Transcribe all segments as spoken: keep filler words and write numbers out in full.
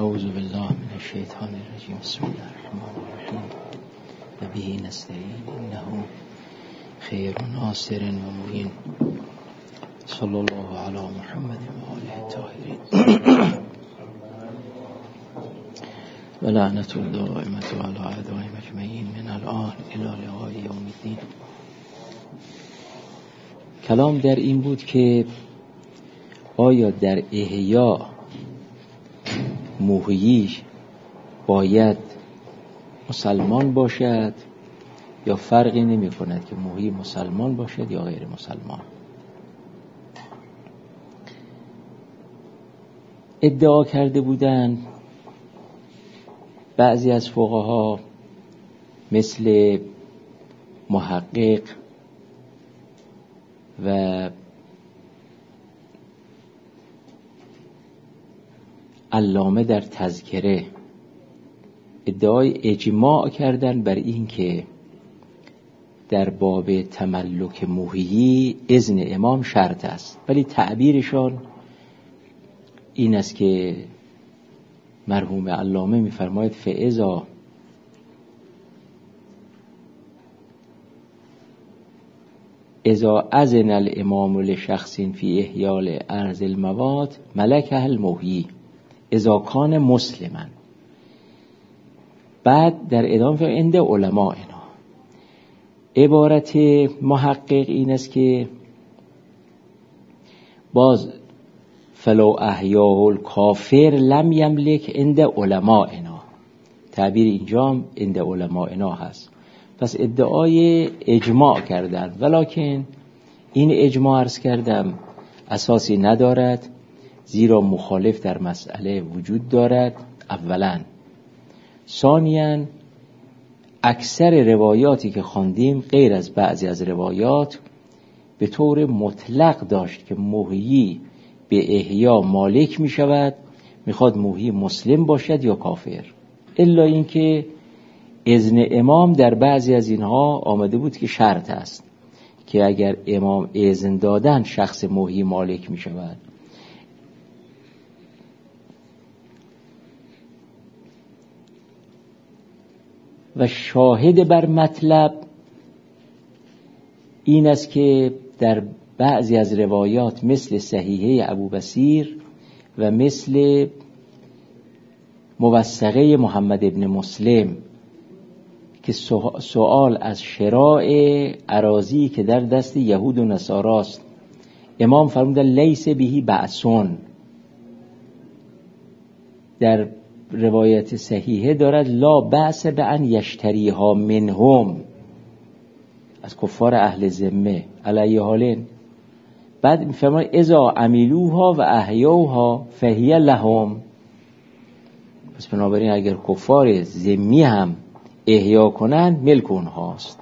اعوذ بالله من الشیطان الرجیم. بسم الله الرحمن الرحیم. و به نستعین انه خیر ناصر و معین. صلی الله علی محمد و آله الطاهرین. و لعنت الدائمة علی اعدائهم اجمعین من الآن الی لقاء یوم الدین. کلام در این بود که آیا در احیا محییش باید مسلمان باشد یا فرقی نمی کند که محیی مسلمان باشد یا غیر مسلمان. ادعا کرده بودند بعضی از فقها مثل محقق و علامه در تذکره ادعای اجماع کردن بر این که در باب تملک محیی اذن امام شرط است، ولی تعبیرشان این است که مرحوم علامه می‌فرماید فاذا اذا اذن الامام لشخص فی احیاء ارض الموات ملکه المحیی اذا کان مسلما. بعد در ادامه عند علماء اینا عبارت محقق این است که باز فلو احیاه الکافر لم یملک عند علماء اینا، تعبیر اینجا عند علماء اینا هست. پس ادعای اجماع کردن، ولکن این اجماع عرض کردم اساسی ندارد، زیرا مخالف در مسئله وجود دارد اولا. ثانیاً اکثر روایاتی که خواندیم غیر از بعضی از روایات به طور مطلق داشت که محیی به احیا مالک می شود، می خواد محیی مسلم باشد یا کافر، الا اینکه اذن امام در بعضی از اینها آمده بود که شرط است که اگر امام اذن دادن شخص محیی مالک می شود. و شاهد بر مطلب این است که در بعضی از روایات مثل صحیحه ابوبصیر و مثل موثقه محمد ابن مسلم که سوال از شراء اراضی که در دست یهود و نصاراست، امام فرمودن لیس بهی بأسون. در روایت صحیحه دارد لا بأس بأن یشتریها منهم، از کفار اهل ذمه علیه حالین. بعد میفرماید اذا عملوها و احیوها فهی لهم. پس بنابراین اگر کفار ذمی هم احیا کنن ملک اونهاست.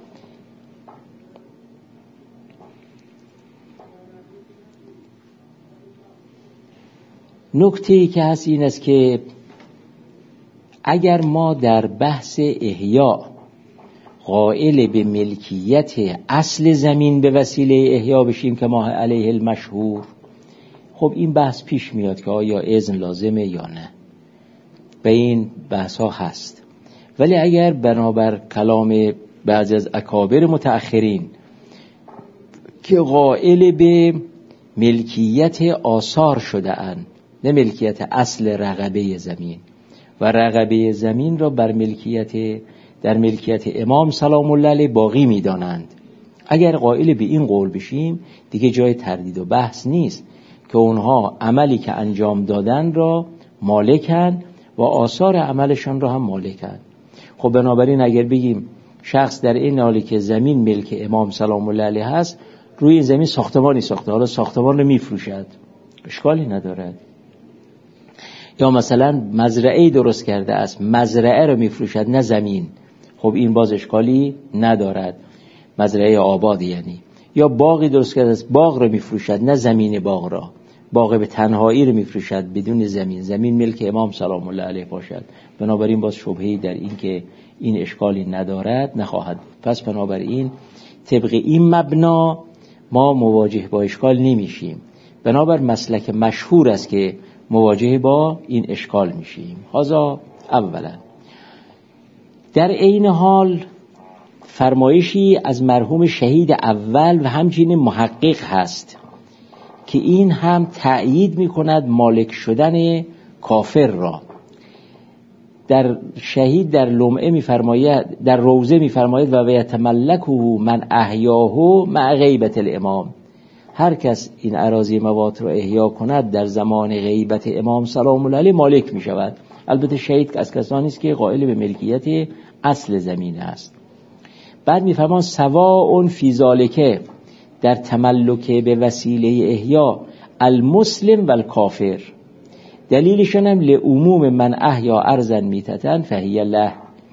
نکته‌ای که هست این است که اگر ما در بحث احیا قائل به ملکیت اصل زمین به وسیله احیا بشیم که ما علیه المشهور، خب این بحث پیش میاد که آیا اذن لازمه یا نه، به این بحث ها هست. ولی اگر بنابر کلام بعضی از اکابر متأخرین که قائل به ملکیت آثار شده اند، نه ملکیت اصل رقبه زمین، و رقبه زمین را بر ملکیت در ملکیت امام سلام الله علیه باقی می دانند، اگر قائل به این قول بشیم دیگه جای تردید و بحث نیست که اونها عملی که انجام دادن را مالکن و آثار عملشان را هم مالکن. خب بنابراین اگر بگیم شخص در این حالی که زمین ملک امام سلام الله علیه هست روی این زمین ساختمانی ساخته، حالا ساختمان رو می فروشد، اشکالی ندارد. یا مثلا مزرعه‌ای درست کرده است، مزرعه رو میفروشد نه زمین، خب این باز اشکالی ندارد، مزرعه آباد یعنی. یا باغی درست کرده است، باغ رو میفروشد نه زمین باغ را، باغ به تنهایی رو میفروشد بدون زمین، زمین ملک امام سلام الله علیه باشد، بنابراین باز شبهه‌ای در این که این اشکالی ندارد نخواهد. پس بنابراین طبق این مبنا ما مواجه با اشکال نمیشیم. بنابر مسلک مشهور است که مواجه با این اشکال میشیم. هذا اولا. در عین حال فرمایشی از مرحوم شهید اول و همچنین محقق هست که این هم تأیید میکند مالک شدن کافر را. در شهید در لمعه میفرماید، در روضه میفرماید و یتملکه من احیاه مع غیبت الامام، هر کس این اراضی موات را احیا کند در زمان غیبت امام سلام الله علیه مالک می شود. البته شهید از کسانی است که قائل به ملکیت اصل زمین است. بعد می فرمان سواء فی ذالک، در تملک به وسیله احیا، المسلم و الکافر. دلیلشون هم لعموم من احیا ارضا میتتن فهی له.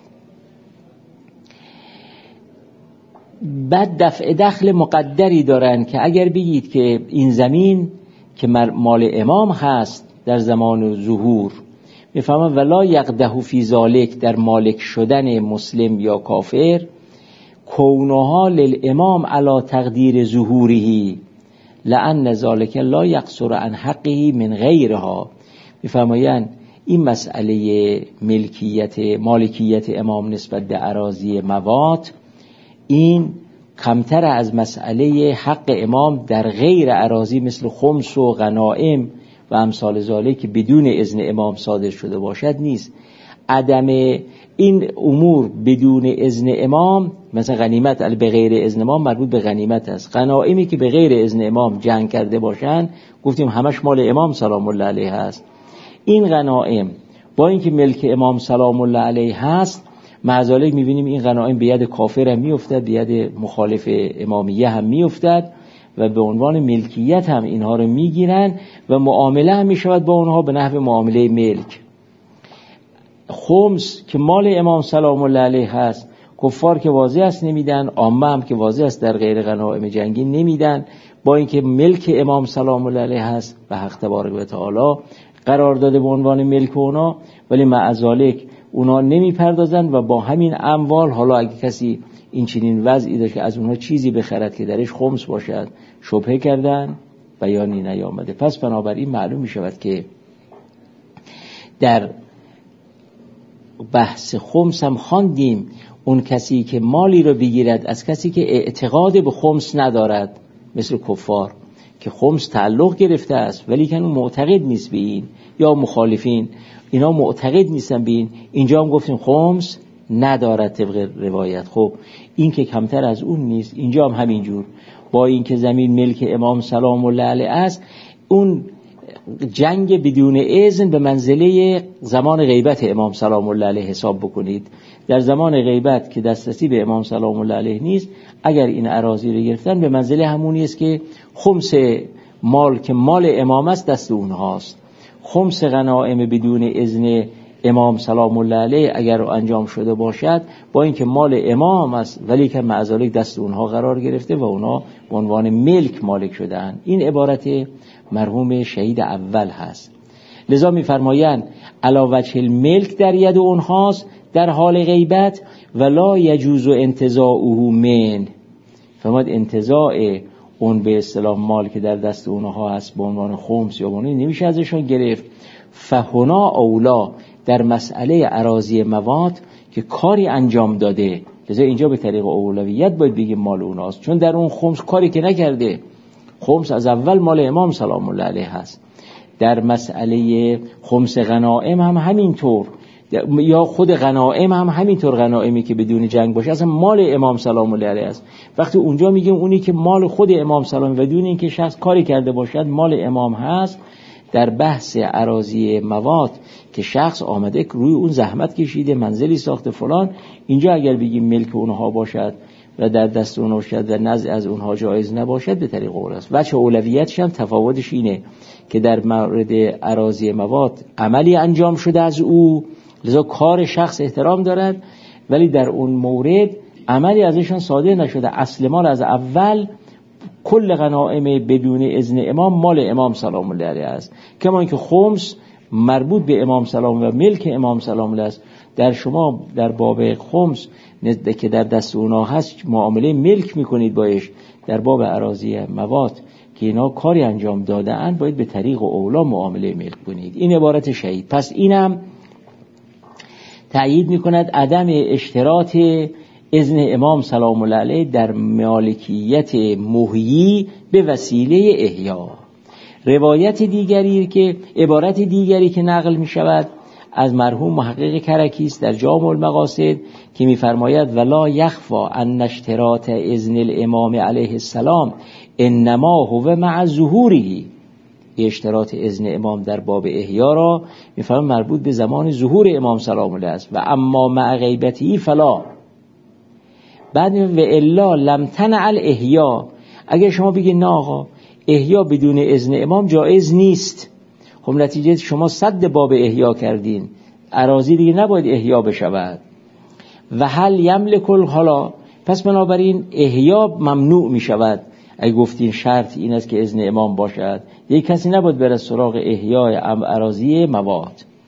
بعد دفع دخل مقدری دارن که اگر بگید که این زمین که مال امام هست در زمان ظهور، میفهمن ولا یقده فی ذالک، در مالک شدن مسلم یا کافر، کونها للامام علی تقدیر ظهوره لأن ذالک لا یقصر عن حقه من غیرها. میفرمایند این مسئله ملکیت مالکیت امام نسبت به اراضی موات، این کمتر از مسئله حق امام در غیر اراضی مثل خمس و غنائم و امثال ذالک که بدون اذن امام صادر شده باشد نیست. عدم این امور بدون اذن امام، مثلا غنیمت به غیر اذن امام مربوط به غنیمت است. غنائمی که به غیر اذن امام جنگ کرده باشند گفتیم همش مال امام سلام الله علیه هست. این غنائم با اینکه ملک امام سلام الله علیه هست، مع ذالک می‌بینیم این غنائم به ید کافر هم میافتد، به ید مخالف امامیه هم میافتد و به عنوان ملکیت هم اینها رو میگیرن و معامله هم میشود با اونها به نحو معامله ملک. خمس که مال امام سلام الله علیه هست، کفار که واضح است نمیدن، عامه هم که واضح است در غیر غنائم جنگی نمیدن، با اینکه ملک امام سلام الله علیه هست و حق تبارک و تعالی قرار داده به عنوان ملک اونا، ولی مع ذالک اونا نمیپردازند و با همین اموال، حالا اگه کسی این چنین وضعی داشت که از اونها چیزی بخرد که درش خمس باشد، شبهه کردن، بیانی نیامده. پس بنابراین معلوم می شود که در بحث خمس هم خواندیم اون کسی که مالی رو بگیرد از کسی که اعتقاد به خمس ندارد، مثل کفار که خمس تعلق گرفته است ولی که اون معتقد نیست به این، یا مخالفین اینا معتقد نیستن به این، اینجا هم گفتیم خمس ندارد طبق روایت. خب این که کمتر از اون نیست، اینجا هم همینجور، با این که زمین ملک امام سلام الله علیه است، اون جنگ بدون اذن به منزله زمان غیبت امام سلام الله علیه حساب بکنید. در زمان غیبت که دسترسی به امام سلام الله علیه نیست، اگر این اراضی رو گرفتن به منزله همونی است که خمس مال که مال امام است دست اونهاست. خمس غنائم بدون اذن امام سلام الله علیه اگر انجام شده باشد، با اینکه مال امام است ولی که مع ذالک دست اونها قرار گرفته و اونها به عنوان ملک مالک شدن. این عبارت مرحوم شهید اول هست. لذا می‌فرمایند علی وجه الملک در ید اونهاست در حال غیبت ولا یجوز انتزاعه من. فرمود انتزاع اون به اصطلاح مال که در دست اونها هست به عنوان خمس یا بونی نمیشه ازشون گرفت. فهنا اولا در مسئله اراضی موات که کاری انجام داده، لذا اینجا به طریق اولویت باید بگیم مال اوناست، چون در اون خمس کاری که نکرده. خمس از اول مال امام سلام الله علیه هست. در مسئله خمس غنائم هم همینطور، یا خود غنائم هم همینطور، غنائمی که بدون جنگ باشه اصلا مال امام سلام الله علیه است. وقتی اونجا میگیم اونی که مال خود امام سلام و بدون اینکه شخص کاری کرده باشد مال امام هست، در بحث اراضی موات که شخص آمده روی اون زحمت کشیده، منزلی ساخته فلان، اینجا اگر بگیم ملک اونها باشد و در دست اونها باشد و نزع از اونها جایز نباشد، به طریق اول است. وجه اولویتش هم تفاوتش اینه که در مورد اراضی موات عملی انجام شده از او، لذا کار شخص احترام دارد، ولی در اون مورد عملی ازشان صادر نشده. اصل مال از اول کل غنائم بدون اذن امام مال امام سلام الله علیه است. کما اینکه خمس مربوط به امام سلام و ملک امام سلام الله است. در شما در باب خمس که در دست اونا هست معامله ملک میکنید بایش. در باب اراضی موات که که اینا کاری انجام دادن باید به طریق اولا معامله ملک کنید. این عبارت شهید. پس اینم تأیید میکند عدم اشتراط اذن امام سلام الله علیه در مالکیت محیی به وسیله احیا. روایت دیگری که عبارت دیگری که نقل می شود از مرحوم محقق کرکی است در جامع المقاصد که می‌فرماید ولا یخفا ان اشتراط اذن الامام علیه السلام انما هو مع ظهوره. اشتراط اذن امام در باب احیا را می‌فرماید مربوط به زمان ظهور امام سلام الله است و اما مع غیبته فلا. بعد و الا لم تنع الاحیا. اگر شما بگید نه آقا احیا بدون اذن امام جایز نیست، خب نتیجه شما صد باب احیا کردین، اراضی دیگه نباید احیا بشود. و هل یملک الحالا، پس بنابراین احیا ممنوع می شود. اگه گفتین شرط این است که اذن امام باشد، یک کسی نباید بره سراغ احیای اراضی مواد.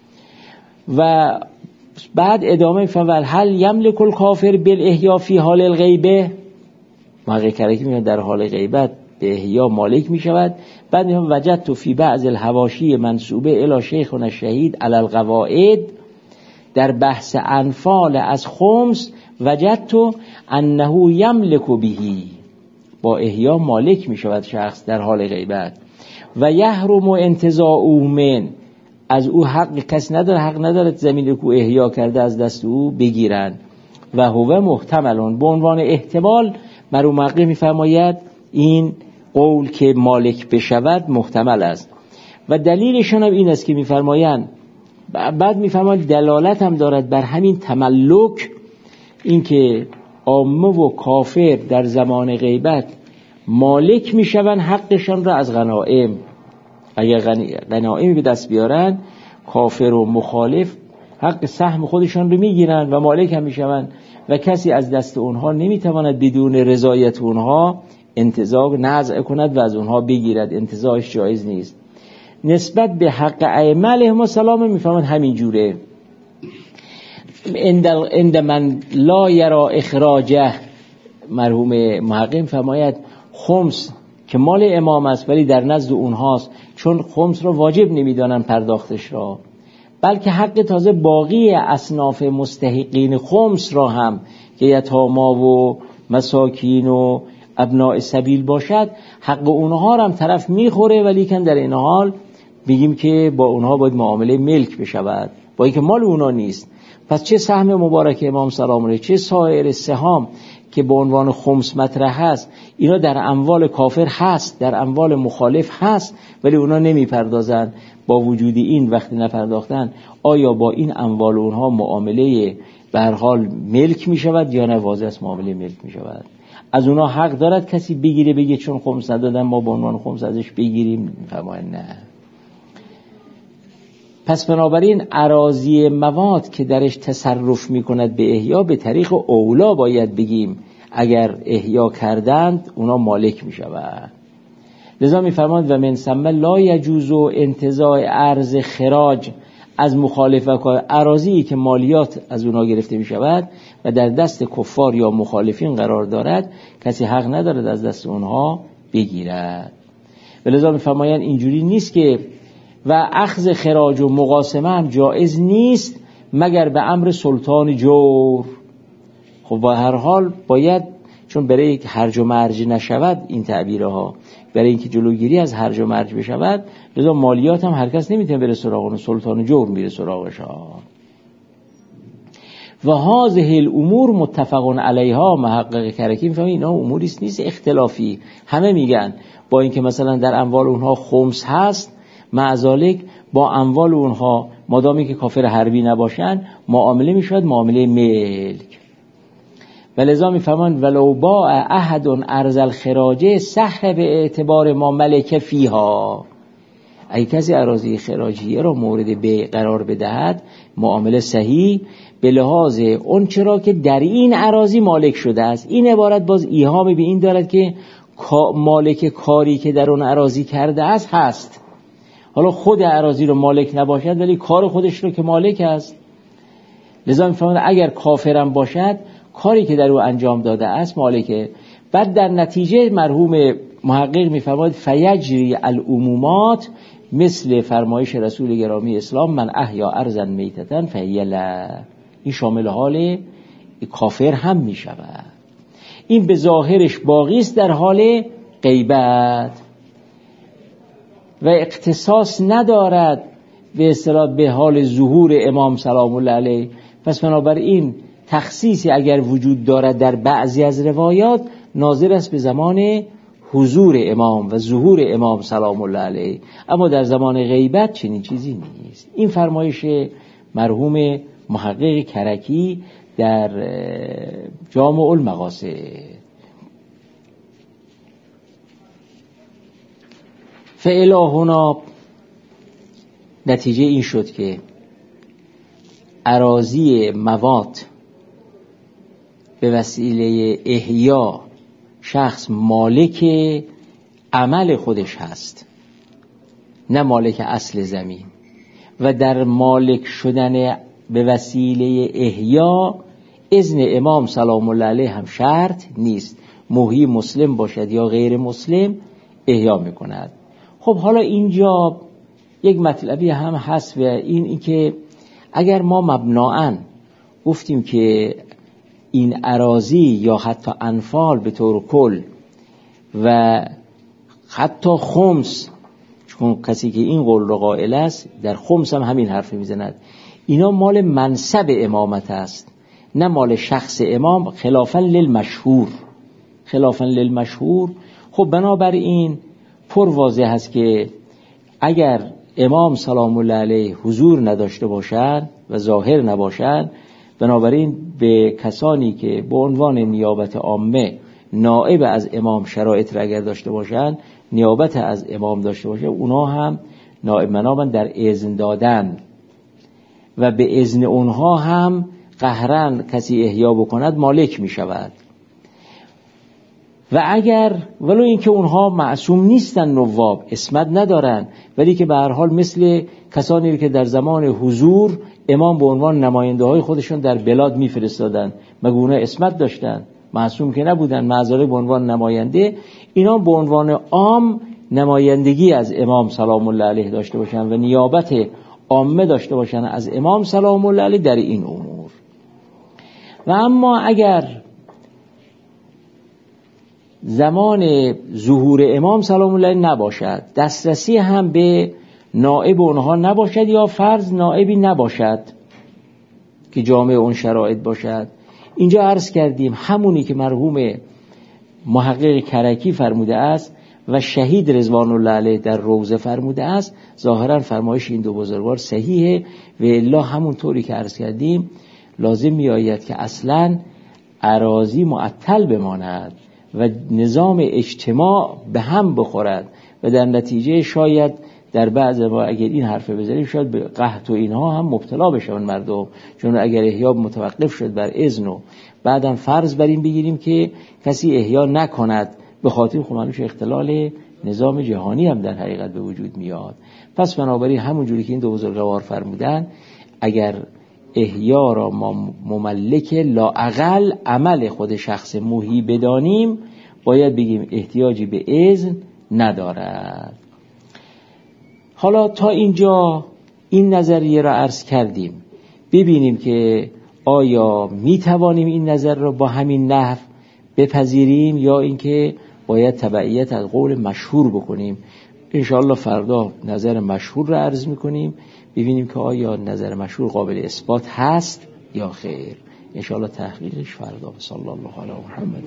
و بعد ادامه فول هل یملک الکافر بالاحیا فی حال الغیبه. محقق کرکی میگه در حال غیبت به احیا مالک می شود. بعد میگه وجدت فی بعض الحواشی منسوبه الی شیخنا الشهید علی القواعد، در بحث انفال از خمس وجدت انه یملک بهی، با احیا مالک می شود شخص در حال غیبت. و یحرم انتزاعه من، از او حق کس نداره، حق نداره زمین کو احیا کرده از دست او بگیرن. و هو محتملون، به عنوان احتمال مرحوم محقق میفرماید این قول که مالک بشود محتمل است. و دلیلشون هم این است که میفرمایند، بعد میفرماید دلالت هم دارد بر همین تملک، این که عامه و کافر در زمان غیبت مالک میشوند حقشان را از غنائم. اگر غنائمی به دست بیارن کافر و مخالف حق سهم خودشان رو میگیرن و مالک هم میشوند و کسی از دست اونها نمیتواند بدون رضایت اونها انتزاع نزع کند و از اونها بگیرد. انتزاعش جایز نیست. نسبت به حق ائمه علیهم السلام میفهمند همین جوره. عند من لا یرا اخراجه، مرحوم محقق فرماید خمس که مال امام است ولی در نزد اونهاست، چون خمس را واجب نمیدانن پرداختش را، بلکه حق تازه باقی اصناف مستحقین خمس را هم که یتاما و مساکین و ابناء سبیل باشد حق اونها را هم طرف میخوره، ولی کن در این حال بگیم که با اونها باید معامله ملک بشود با اینکه مال اونها نیست. پس چه سهم مبارک امام سلام علیه، چه سایر سهام که به عنوان خمس مطرح هست، اینا در اموال کافر هست، در اموال مخالف هست، ولی اونا نمیپردازن. با وجود این وقتی نپرداختن آیا با این اموال اونها معامله به هر حال ملک می شود یا نه واضح است معامله ملک می شود؟ از اونها حق دارد کسی بگیره بگه چون خمس ندادن ما به عنوان خمس ازش بگیریم؟ فرمایند نه. پس بنابراین اراضی مواد که درش تصرف می کند به احیا به طریق اولا باید بگیم اگر احیا کردند اونا مالک می شود. لذا می فرماند و من ثم لا یجوز انتزاع ارض خراج از مخالفه اراضی که مالیات از اونا گرفته می شود و در دست کفار یا مخالفین قرار دارد، کسی حق ندارد از دست اونها بگیرد. و لذا می فرمایند اینجوری نیست که و اخذ خراج و مقاسمه هم جایز نیست مگر به امر سلطان جور. خب با هر حال باید، چون برای یک هرج و مرج نشود این تعبیرها، برای اینکه جلوگیری از هرج و مرج بشود، لذا مالیات هم هر کس نمیتونه بره سراغ اون، سلطان جور میره سراغش ها. و هذه الامور متفق علیها، محقق کرکی میفهمه اینا اموری نیست اختلافی، همه میگن با اینکه مثلا در اموال اونها خمس هست، معذالک با اموال اونها مادامی که کافر حربی نباشن معامله میشود معامله ملک. ولذا میفهمند ولو باع احد ارض الخراج صح به اعتبار ما ملک فیها، اگه کسی اراضی خراجیه را مورد بیع قرار بدهد معامله صحیح به لحاظ اون چرا که در این اراضی مالک شده است. این عبارت باز ایهام به این دارد که مالک کاری که در اون اراضی کرده است هست، حالا خود اراضی رو مالک نباشد ولی کار خودش رو که مالک است. لذا میفهمند اگر کافرم باشد کاری که در او انجام داده است مالکه. بعد در نتیجه مرحوم محقق میفرماید فیجری العمومات، مثل فرمایش رسول گرامی اسلام من احیا ارضا میتتا فهی له، این شامل حال کافر هم میشود. این به ظاهرش باقی است در حال غیبت و اختصاص ندارد به اصطلاح به حال ظهور امام سلام الله علیه. پس بنابراین تخصیصی اگر وجود دارد در بعضی از روایات ناظر است به زمان حضور امام و ظهور امام سلام الله علیه، اما در زمان غیبت چنین چیزی نیست. این فرمایش مرحوم محقق کرکی در جامع المقاصد. فالهنا نتیجه این شد که اراضی موات به وسیله احیا شخص مالک عمل خودش هست، نه مالک اصل زمین، و در مالک شدن به وسیله احیا اذن امام سلام الله علیه هم شرط نیست، محیی مسلم باشد یا غیر مسلم احیا میکند. خب حالا اینجا یک مطلبی هم هست و این این که اگر ما مبناً گفتیم که این اراضی یا حتی انفال به طور کل و حتی خمس، چون کسی که این قول رو قائل است در خمس هم همین حرف میزند، اینا مال منصب امامت است نه مال شخص امام، خلافاً للمشهور خلافاً للمشهور. خب بنابراین پر واضح است که اگر امام سلام الله علیه حضور نداشته باشند و ظاهر نباشند، بنابراین به کسانی که به عنوان نیابت عامه نائب از امام شرایط را اگر داشته باشند، نیابت از امام داشته باشه، اونا هم نائب منابن در اذن دادن و به اذن اونها هم قهرن کسی احیا بکند مالک می شود. و اگر ولو اینکه اونها معصوم نیستن، نواب اسمت ندارن، ولی که به هر حال مثل کسانی که در زمان حضور امام به عنوان نماینده های خودشون در بلاد میفرستادن، مگه اونا اسمت داشتن؟ معصوم که نبودن، معذره به عنوان نماینده، اینا به عنوان عام نمایندگی از امام سلام الله علیه داشته باشن و نیابت عامه داشته باشن از امام سلام الله علیه در این امور. و اما اگر زمان ظهور امام سلام الله علیه نباشد، دسترسی هم به نائب اونها نباشد، یا فرض نائبی نباشد که جامع اون شرایط باشد، اینجا عرض کردیم همونی که مرحوم محقق کرکی فرموده است و شهید رضوان الله علیه در روضه فرموده است، ظاهرا فرمایش این دو بزرگوار صحیحه. و الا همون طوری که عرض کردیم لازم می آید که اصلا اراضی معطل بماند و نظام اجتماع به هم بخورد و در نتیجه شاید در بعض ما اگر این حرفه بزنیم شاید به قحط و اینها هم مبتلا بشن مردم، چون اگر احیا متوقف شد بر اذن و بعدم فرض بر این بگیریم که کسی احیا نکند، به خاطر خمانوش اختلال نظام جهانی هم در حقیقت به وجود میاد. پس بنابراین همون جوری که این دو بزرگوار فرمودن، اگر احیا را ما مملک لااقل عمل خود شخص محیی بدانیم، باید بگیم احتیاجی به اذن ندارد. حالا تا اینجا این نظریه را عرض کردیم، ببینیم که آیا می توانیم این نظر را با همین نحو بپذیریم یا اینکه باید تبعیت از قول مشهور بکنیم. انشاءالله فردا نظر مشهور را عرض میکنیم، ببینیم که آیا نظر مشهور قابل اثبات هست یا خیر. انشاءالله تحقیقش فردا. صلی الله علی محمد.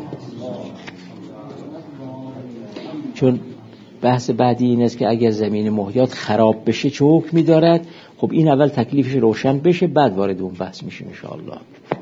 چون بحث بعدی این است که اگر زمین محیات خراب بشه چه حکمی دارد. خب این اول تکلیفش روشن بشه، بعد وارد اون بحث میشیم انشاءالله.